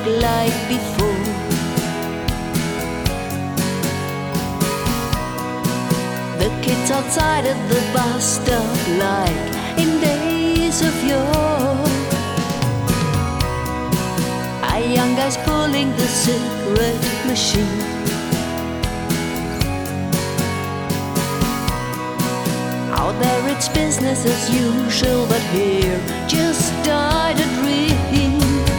like before. The kids outside at the bus stop like in days of yore. A young guy's pulling the cigarette machine. Out there it's business as usual, but here just died a dream.